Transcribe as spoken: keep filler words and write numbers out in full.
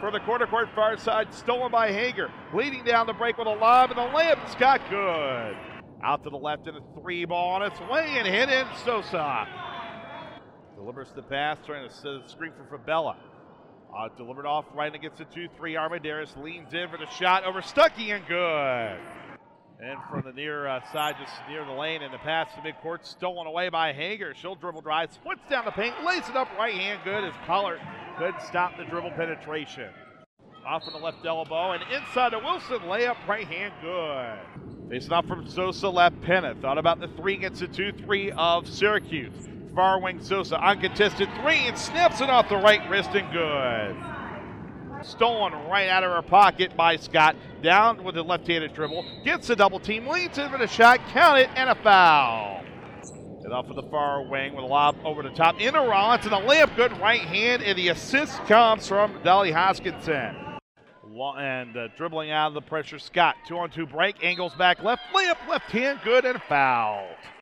for the quarter court far side, stolen by Hager. Leading down the break with a lob, and the layup is got good. Out to the left in a three ball on its way and hit in Sosa. Delivers the pass, trying to set a screen for Fabella. Uh, delivered off right against the two three. Armendariz leans in for the shot over Stuckey and good. And from the near uh, side, just near the lane, and the pass to midcourt, stolen away by Hager. She'll dribble drive, splits down the paint, lays it up right hand good as Pollard couldn't stop the dribble penetration. Off on the left elbow and inside to Wilson, layup right hand good. Facing off from Sosa, left Penna. Thought about the three against the two three of Syracuse. Far wing Sosa, uncontested three, and snaps it off the right wrist and good. Stolen right out of her pocket by Scott. Down with the left-handed dribble. Gets a double team, leads in for the shot, count it, and a foul. And off of the far wing with a lob over the top into Rollins, and a layup good right hand, and the assist comes from Dolly Hoskinson. And uh, dribbling out of the pressure, Scott. Two on two break, angles back left, layup left hand, good, and foul.